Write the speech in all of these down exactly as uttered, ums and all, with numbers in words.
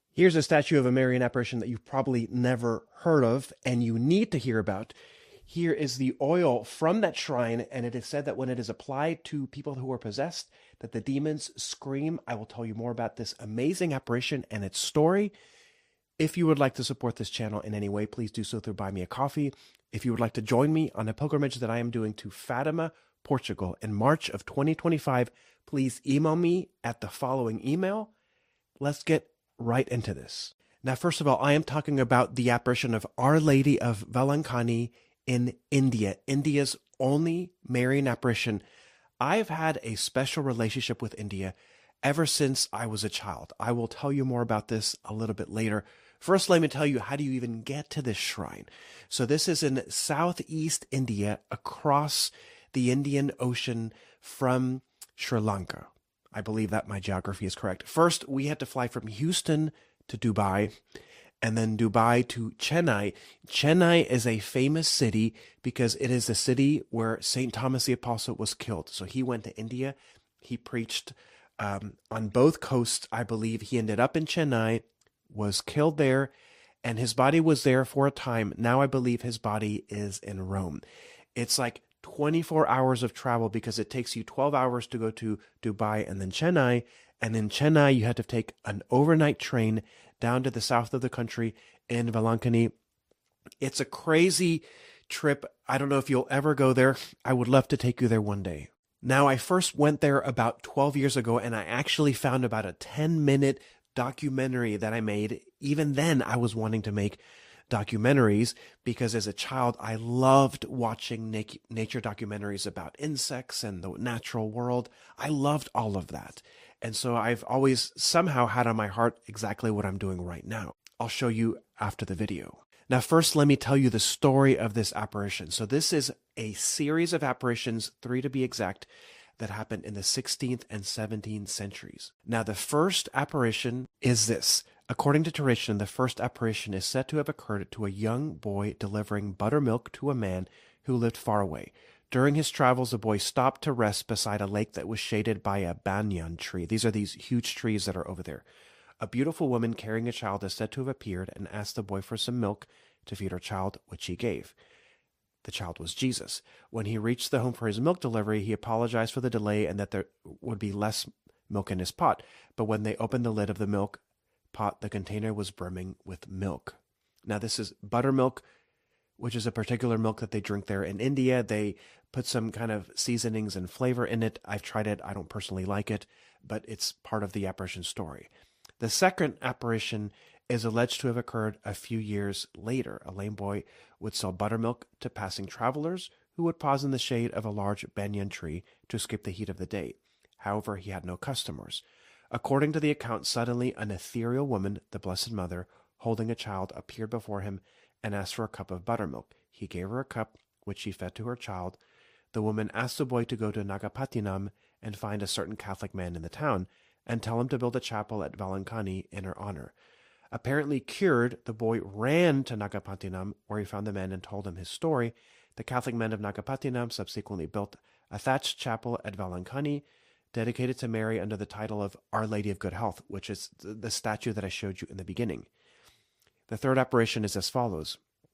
Here's a statue of a Marian apparition that you've probably never heard of and you need to hear about. Here is the oil from that shrine, and it is said that when it is applied to people who are possessed, that the demons scream. I will tell you more about this amazing apparition and its story. If you would like to support this channel in any way, please do so through Buy Me a Coffee. If you would like to join me on a pilgrimage that I am doing to Fatima, Portugal in March of twenty twenty-five, please email me at the following email. Let's get right into this. Now, first of all, I am talking about the apparition of Our Lady of Velankani in India, India's only Marian apparition. I've had a special relationship with India ever since I was a child. I will tell you more about this a little bit later. First, let me tell you, how do you even get to this shrine? So this is in southeast India, across the Indian Ocean from Sri Lanka. I believe that my geography is correct. First, we had to fly from Houston to Dubai, and then Dubai to Chennai. Chennai is a famous city because it is the city where Saint Thomas the Apostle was killed. So he went to India. He preached um, on both coasts. I believe he ended up in Chennai, was killed there, and his body was there for a time. Now I believe his body is in Rome. It's like twenty-four hours of travel because it takes you twelve hours to go to Dubai and then Chennai. And in Chennai, you had to take an overnight train down to the south of the country in Velankani. It's a crazy trip. I don't know if you'll ever go there. I would love to take you there one day. Now, I first went there about twelve years ago, and I actually found about a ten minute documentary that I made. Even then, I was wanting to make documentaries because as a child, I loved watching na- nature documentaries about insects and the natural world. I loved all of that. And so I've always somehow had on my heart exactly what I'm doing right now. I'll show you after the video. Now, first, let me tell you the story of this apparition. So this is a series of apparitions, three to be exact, that happened in the sixteenth and seventeenth centuries. Now, the first apparition is this. According to tradition, the first apparition is said to have occurred to a young boy delivering buttermilk to a man who lived far away. During his travels, the boy stopped to rest beside a lake that was shaded by a banyan tree. These are these huge trees that are over there. A beautiful woman carrying a child is said to have appeared and asked the boy for some milk to feed her child, which he gave. The child was Jesus. When he reached the home for his milk delivery, he apologized for the delay and that there would be less milk in his pot. But when they opened the lid of the milk pot, the container was brimming with milk. Now, this is buttermilk, which is a particular milk that they drink there in India. They put some kind of seasonings and flavor in it. I've tried it. I don't personally like it, but it's part of the apparition story. The second apparition is alleged to have occurred a few years later. A lame boy would sell buttermilk to passing travelers who would pause in the shade of a large banyan tree to escape the heat of the day. However, he had no customers. According to the account, suddenly an ethereal woman, the Blessed Mother, holding a child, appeared before him and asked for a cup of buttermilk. He gave her a cup, which she fed to her child. The woman asked the boy to go to Nagapattinam and find a certain Catholic man in the town and tell him to build a chapel at Velankani in her honor. Apparently cured, the boy ran to Nagapattinam, where he found the man and told him his story. The Catholic men of Nagapattinam subsequently built a thatched chapel at Velankani, dedicated to Mary under the title of Our Lady of Good Health, which is the statue that I showed you in the beginning. The third apparition is as follows.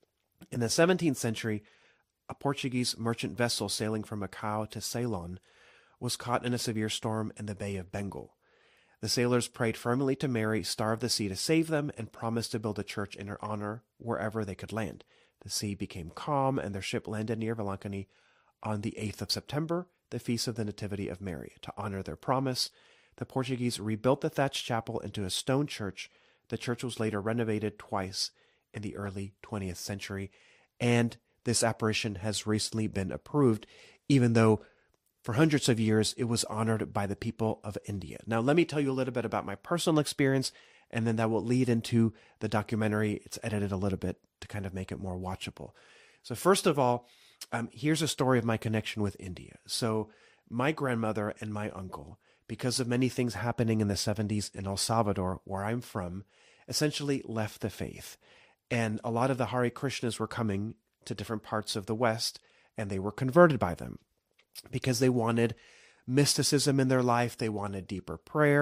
In the seventeenth century, a Portuguese merchant vessel sailing from Macau to Ceylon was caught in a severe storm in the Bay of Bengal. The sailors prayed firmly to Mary, Star of the Sea, to save them and promised to build a church in her honor wherever they could land. The sea became calm and their ship landed near Velankani on the eighth of September, the feast of the Nativity of Mary. To honor their promise, the Portuguese rebuilt the thatched chapel into a stone church. The church was later renovated twice in the early twentieth century, and this apparition has recently been approved, even though for hundreds of years it was honored by the people of India. Now, let me tell you a little bit about my personal experience, and then that will lead into the documentary. It's edited a little bit to kind of make it more watchable. So first of all, um, here's a story of my connection with India. So my grandmother and my uncle, because of many things happening in the seventies in El Salvador, where I'm from, essentially left the faith. And a lot of the Hare Krishnas were coming to different parts of the West, and they were converted by them because they wanted mysticism in their life. They wanted deeper prayer.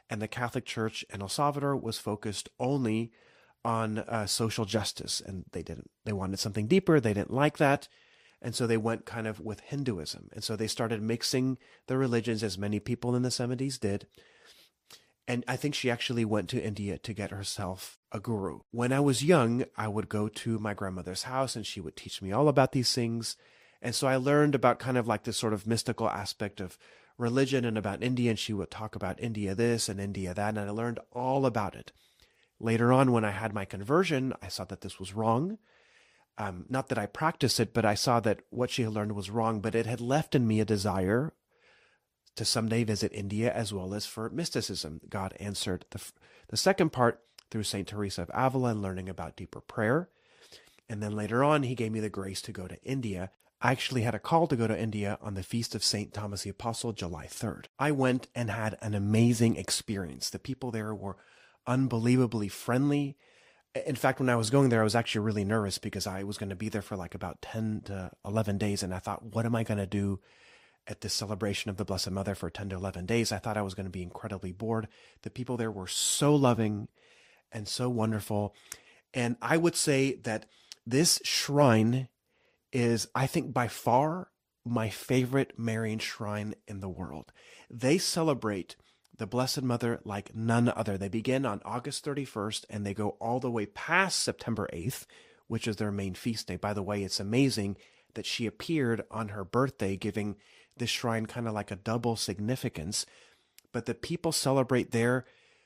and the Catholic Church in El Salvador was focused only on uh, social justice, and they didn't. They wanted something deeper. They didn't like that, and so they went kind of with Hinduism, and so they started mixing the religions, as many people in the seventies did. And I think she actually went to India to get herself a guru. When I was young, I would go to my grandmother's house and she would teach me all about these things. And so I learned about kind of like this sort of mystical aspect of religion and about India. And she would talk about India this and India that. And I learned all about it. Later on, when I had my conversion, I saw that this was wrong. Um, not that I practiced it, but I saw that what she had learned was wrong. But it had left in me a desire to someday visit India, as well as for mysticism. God answered the, the second part through Saint Teresa of Avila and learning about deeper prayer. And then later on, he gave me the grace to go to India. I actually had a call to go to India on the feast of Saint Thomas the Apostle, July third. I went and had an amazing experience. The people there were unbelievably friendly. In fact, when I was going there, I was actually really nervous because I was going to be there for like about ten to eleven days. And I thought, what am I going to do at this celebration of the Blessed Mother for ten to eleven days? I thought I was going to be incredibly bored. The people there were so loving and so wonderful. And I would say that this shrine is, I think, by far my favorite Marian shrine in the world. They celebrate the Blessed Mother like none other. They begin on August thirty-first and they go all the way past September eighth, which is their main feast day. By the way, it's amazing that she appeared on her birthday, giving this shrine kind of like a double significance. But the people celebrate there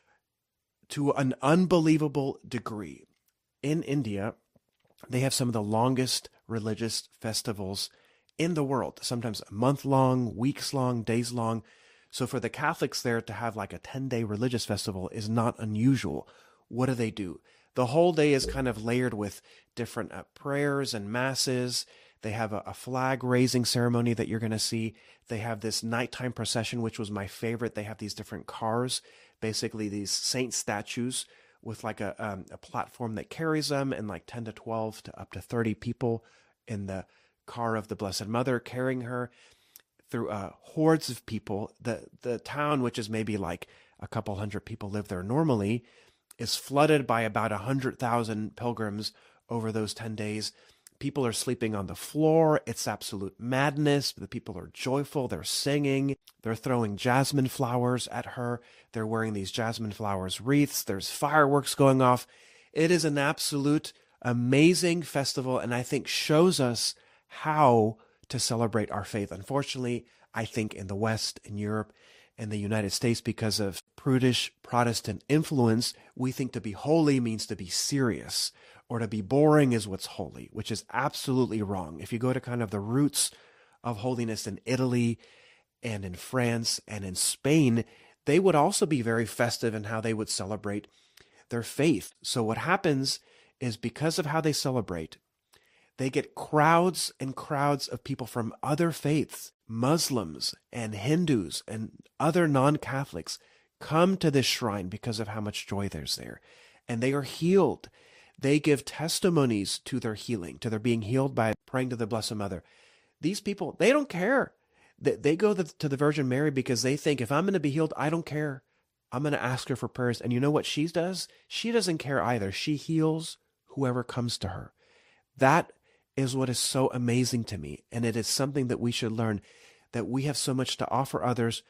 to an unbelievable degree. In India, they have some of the longest religious festivals in the world, sometimes a month long, weeks long, days long. So for the Catholics there to have like a ten-day religious festival is not unusual. What do they do? The whole day is kind of layered with different uh, prayers and masses. They have a, a flag raising ceremony that you're going to see. They have this nighttime procession, which was my favorite. They have these different cars, basically these saint statues with like a, um, a platform that carries them, and like ten to twelve to up to thirty people in the car of the Blessed Mother carrying her through uh, hordes of people. The, the town, which is maybe like a couple hundred people live there normally, is flooded by about one hundred thousand pilgrims over those ten days. People are sleeping on the floor. It's absolute madness. The people are joyful. They're singing. They're throwing jasmine flowers at her. They're wearing these jasmine flowers wreaths. There's fireworks going off. It is an absolute amazing festival, and I think shows us how to celebrate our faith. Unfortunately, I think in the West, in Europe, and the United States, because of prudish Protestant influence, we think to be holy means to be serious, or to be boring is what's holy, which is absolutely wrong. If you go to kind of the roots of holiness in Italy and in France and in Spain, they would also be very festive in how they would celebrate their faith. So what happens is, because of how they celebrate, they get crowds and crowds of people from other faiths, Muslims and Hindus and other non-Catholics, come to this shrine because of how much joy there's there. And they are healed. They give testimonies to their healing, to their being healed by praying to the Blessed Mother. These people, they don't care. They, they go to the Virgin Mary because they think, if I'm going to be healed, I don't care. I'm going to ask her for prayers. And you know what she does? She doesn't care either. She heals whoever comes to her. That is what is so amazing to me. And it is something that we should learn, that we have so much to offer others.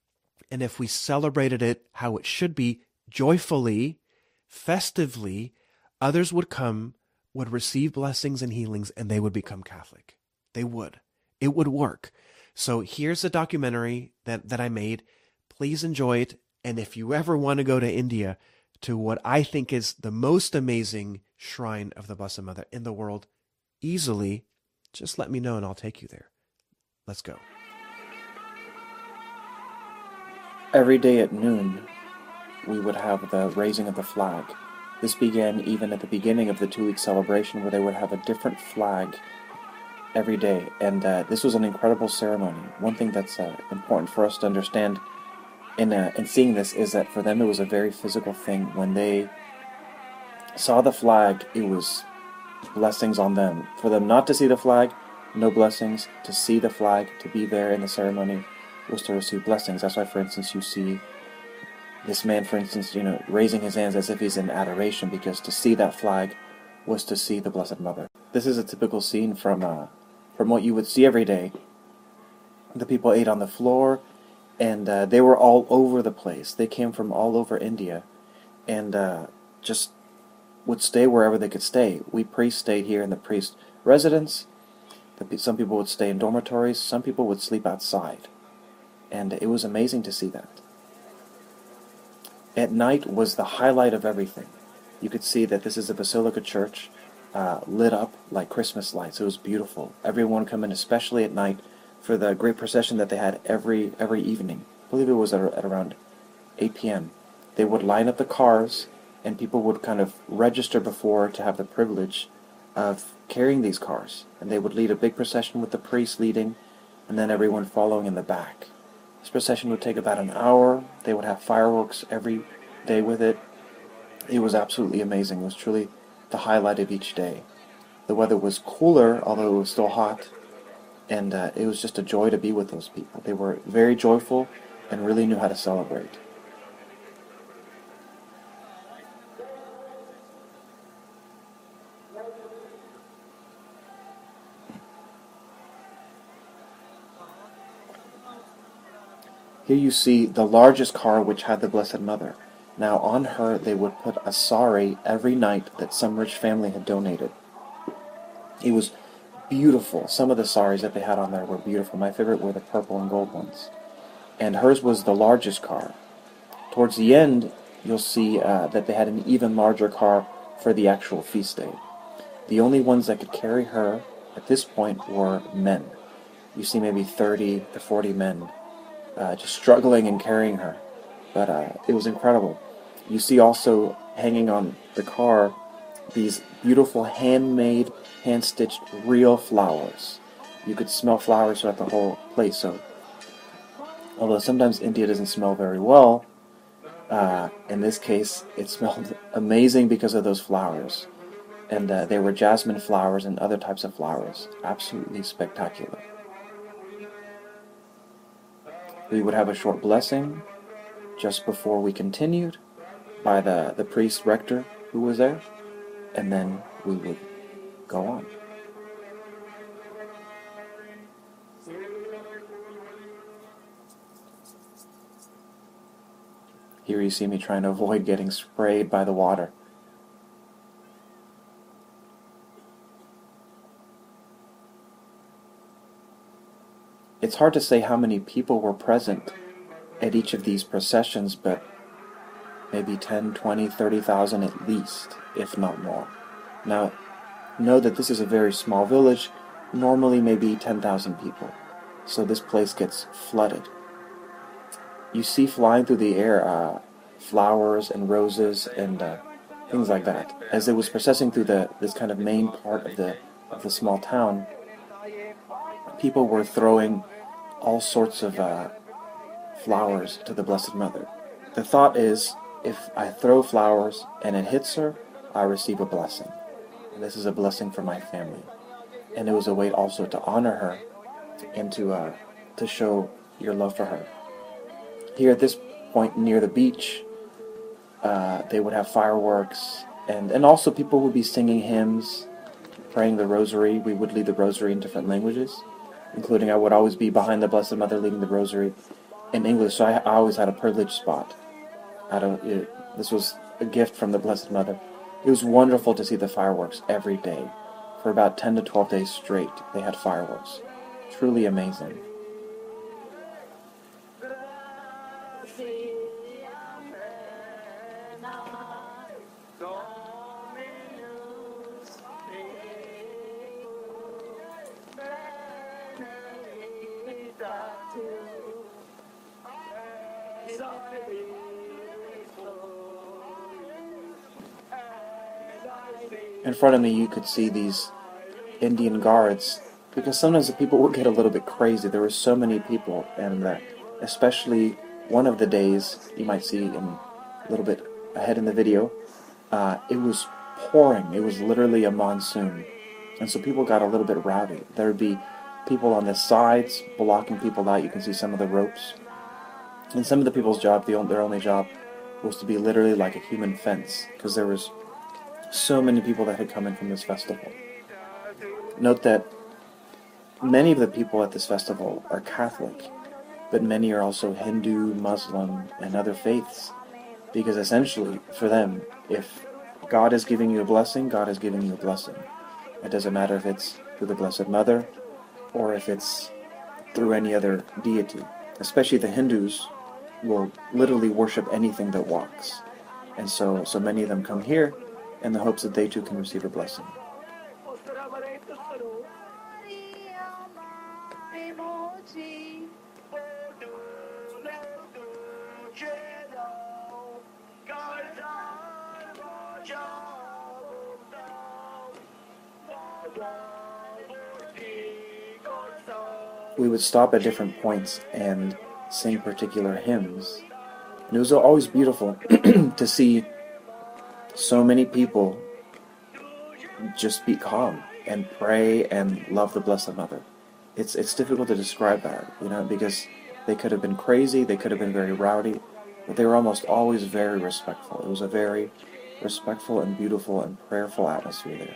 And if we celebrated it how it should be, joyfully, festively, others would come, would receive blessings and healings, and they would become Catholic. They would. It would work. So here's a documentary that, that I made. Please enjoy it. And if you ever want to go to India, to what I think is the most amazing shrine of the Blessed Mother in the world, easily, just let me know and I'll take you there. Let's go. Every day at noon, we would have the raising of the flag. This began even at the beginning of the two-week celebration, where they would have a different flag every day. And uh, this was an incredible ceremony. One thing that's uh, important for us to understand in, uh, in seeing this is that for them it was a very physical thing. When they saw the flag, it was blessings on them. For them not to see the flag, no blessings. To see the flag, to be there in the ceremony, was to receive blessings. That's why, for instance, you see This man, for instance, you know, raising his hands as if he's in adoration, because to see that flag was to see the Blessed Mother. This is a typical scene from uh, from what you would see every day. The people ate on the floor, and uh, they were all over the place. They came from all over India, and uh, just would stay wherever they could stay. We priests stayed here in the priest residence. Some people would stay in dormitories. Some people would sleep outside. And it was amazing to see that. At night was the highlight of everything. You could see that this is a Basilica church, uh, lit up like Christmas lights. It was beautiful. Everyone come in, especially at night, for the great procession that they had every every evening. I believe it was at, at around eight p m They would line up the cars, and people would kind of register before to have the privilege of carrying these cars. And they would lead a big procession with the priest leading, and then everyone following in the back. This procession would take about an hour. They would have fireworks every day with it. It was absolutely amazing. It was truly the highlight of each day. The weather was cooler, although it was still hot, and uh, it was just a joy to be with those people. They were very joyful and really knew how to celebrate. Here you see the largest car which had the Blessed Mother. Now on her they would put a sari every night that some rich family had donated. It was beautiful. Some of the saris that they had on there were beautiful. My favorite were the purple and gold ones. And hers was the largest car. Towards the end, you'll see uh, that they had an even larger car for the actual feast day. The only ones that could carry her at this point were men. You see maybe thirty to forty men uh, just struggling and carrying her. But uh, it was incredible. You see also hanging on the car these beautiful handmade, hand-stitched, real flowers. You could smell flowers throughout the whole place. So, although sometimes India doesn't smell very well, uh, in this case it smelled amazing because of those flowers. And uh, they were jasmine flowers and other types of flowers. Absolutely spectacular. We would have a short blessing just before we continued by the, the priest rector who was there, and then we would go on. Here you see me trying to avoid getting sprayed by the water. It's hard to say how many people were present at each of these processions, but maybe ten, twenty, thirty thousand at least, if not more. Now, know that this is a very small village, normally maybe ten thousand people, so this place gets flooded. You see flying through the air uh, flowers and roses and uh, things like that. As it was processing through the this kind of main part of the of the small town, people were throwing all sorts of uh, flowers to the Blessed Mother. The thought is, if I throw flowers and it hits her, I receive a blessing. And this is a blessing for my family. And it was a way also to honor her and to uh, to show your love for her. Here at this point near the beach, uh, they would have fireworks, and, and also people would be singing hymns, praying the rosary. We would lead the rosary in different languages, including I would always be behind the Blessed Mother leading the rosary in English, so I, I always had a privileged spot. I don't, it, this was a gift from the Blessed Mother. It was wonderful to see the fireworks every day. For about ten to twelve days straight, they had fireworks. Truly amazing. In front of me you could see these Indian guards, because sometimes the people would get a little bit crazy. There were so many people, and uh, especially one of the days, you might see in a little bit ahead in the video, uh, it was pouring. It was literally a monsoon, and so people got a little bit rowdy. There would be people on the sides blocking people out. You can see some of the ropes. And some of the people's job, the, their only job, was to be literally like a human fence, because there was so many people that had come in from this festival. Note that many of the people at this festival are Catholic, but many are also Hindu, Muslim, and other faiths, because essentially, for them, if God is giving you a blessing, God is giving you a blessing. It doesn't matter if it's through the Blessed Mother, or if it's through any other deity. Especially the Hindus will literally worship anything that walks. And so, so many of them come here in the hopes that they too can receive a blessing. We would stop at different points and sing particular hymns. And it was always beautiful to see so many people just be calm and pray and love the Blessed Mother. It's it's difficult to describe that, you know, because they could have been crazy, they could have been very rowdy, but they were almost always very respectful. It was a very respectful and beautiful and prayerful atmosphere there.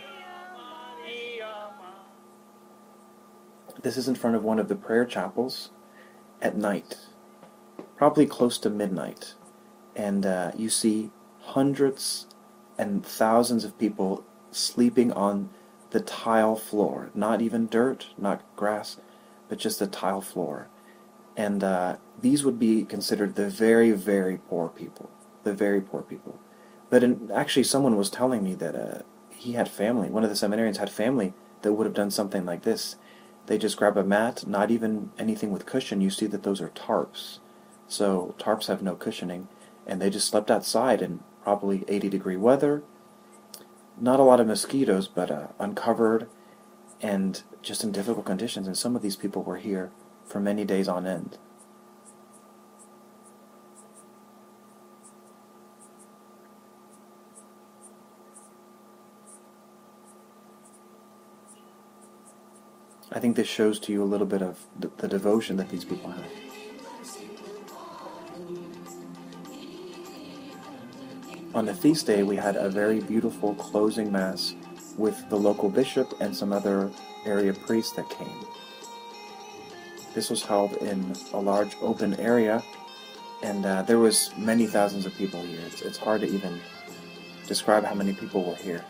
This is in front of one of the prayer chapels at night, probably close to midnight, and uh, you see hundreds and thousands of people sleeping on the tile floor, not even dirt, not grass, but just the tile floor. And uh, these would be considered the very, very poor people, the very poor people. But in, actually someone was telling me that uh, he had family, one of the seminarians had family that would have done something like this. They just grab a mat, not even anything with cushion. You see that those are tarps. So tarps have no cushioning, and they just slept outside in probably eighty degree weather. Not a lot of mosquitoes, but uh, uncovered and just in difficult conditions. And some of these people were here for many days on end. I think this shows to you a little bit of the, the devotion that these people have. On the feast day, we had a very beautiful closing mass with the local bishop and some other area priests that came. This was held in a large open area, and uh, there was many thousands of people here. It's, it's hard to even describe how many people were here.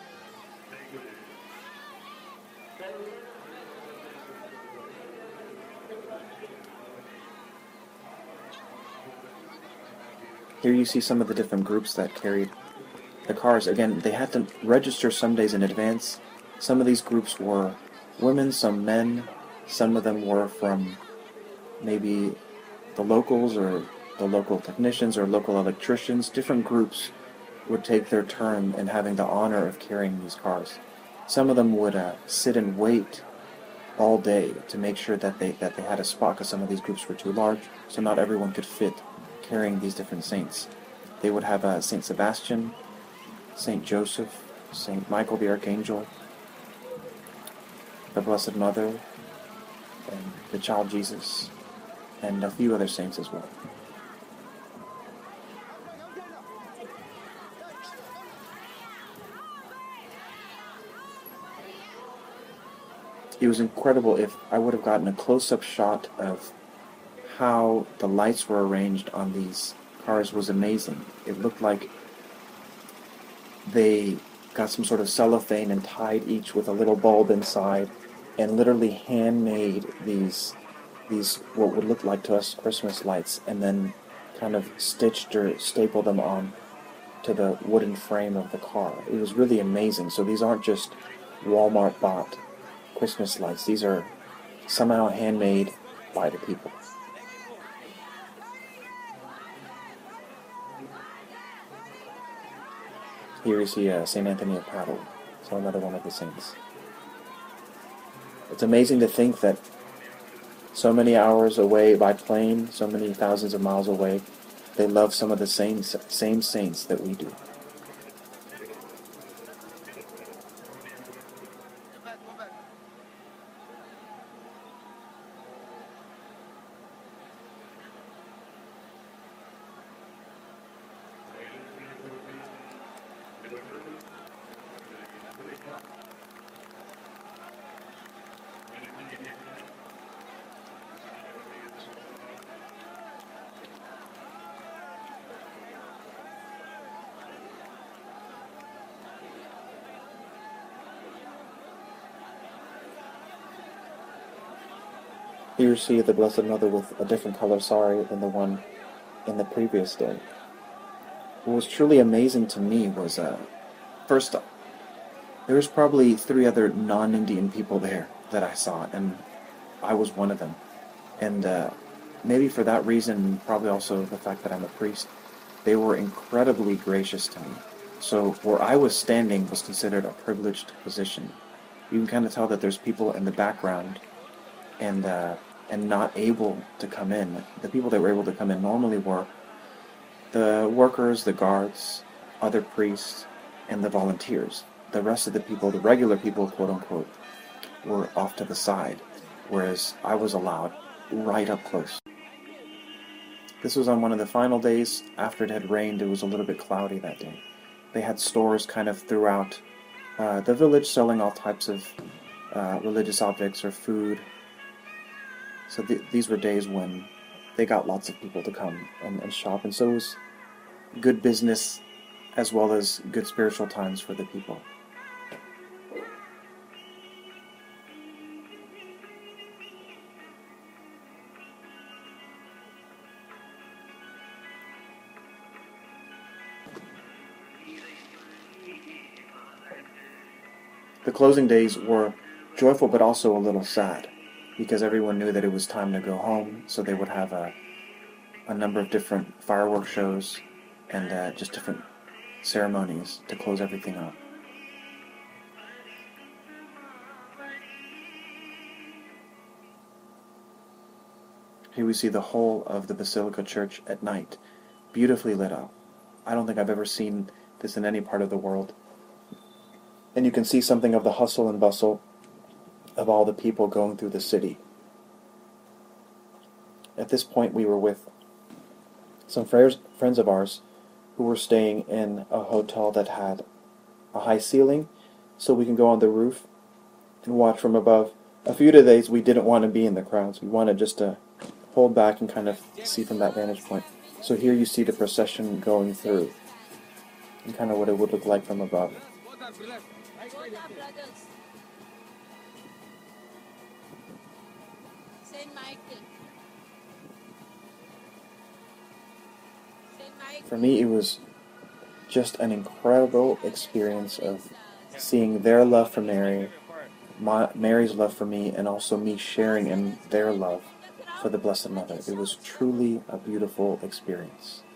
Here you see some of the different groups that carried the cars. Again, they had to register some days in advance. Some of these groups were women, some men. Some of them were from maybe the locals or the local technicians or local electricians. Different groups would take their turn in having the honor of carrying these cars. Some of them would uh, sit and wait all day to make sure that they that they had a spot, because some of these groups were too large, so not everyone could fit carrying these different saints. They would have uh, Saint Sebastian, Saint Joseph, Saint Michael the Archangel, the Blessed Mother, and the Child Jesus, and a few other saints as well. It was incredible. If I would have gotten a close-up shot of how the lights were arranged on these cars was amazing. It looked like they got some sort of cellophane and tied each with a little bulb inside, and literally handmade these these what would look like to us Christmas lights, and then kind of stitched or stapled them on to the wooden frame of the car. It was really amazing. So these aren't just Walmart bought Christmas lights. These are somehow handmade by the people. Here you see uh, Saint Anthony of Padua, so another one of the saints. It's amazing to think that so many hours away by plane, so many thousands of miles away, they love some of the same, same saints that we do. Here you see the Blessed Mother with a different color sari than the one in the previous day. What was truly amazing to me was, uh, first, there was probably three other non-Indian people there that I saw, and I was one of them. And uh, maybe for that reason, probably also the fact that I'm a priest, they were incredibly gracious to me. So where I was standing was considered a privileged position. You can kind of tell that there's people in the background and uh, and not able to come in. The people that were able to come in normally were the workers, the guards, other priests, and the volunteers. The rest of the people, the regular people, quote unquote, were off to the side, whereas I was allowed right up close. This was on one of the final days. After it had rained, it was a little bit cloudy that day. They had stores kind of throughout uh, the village selling all types of uh, religious objects or food. So th these were days when they got lots of people to come and, and shop, and so it was good business as well as good spiritual times for the people. The closing days were joyful but also a little sad, because everyone knew that it was time to go home, so they would have a, a number of different fireworks shows and uh, just different ceremonies to close everything up. Here we see the whole of the Basilica Church at night, beautifully lit up. I don't think I've ever seen this in any part of the world. And you can see something of the hustle and bustle of all the people going through the city. At this point we were with some friends, friends of ours who were staying in a hotel that had a high ceiling, so we can go on the roof and watch from above. A few days we didn't want to be in the crowds. We wanted just to hold back and kind of see from that vantage point. So here you see the procession going through and kind of what it would look like from above. For me, it was just an incredible experience of seeing their love for Mary, my, Mary's love for me, and also me sharing in their love for the Blessed Mother. It was truly a beautiful experience.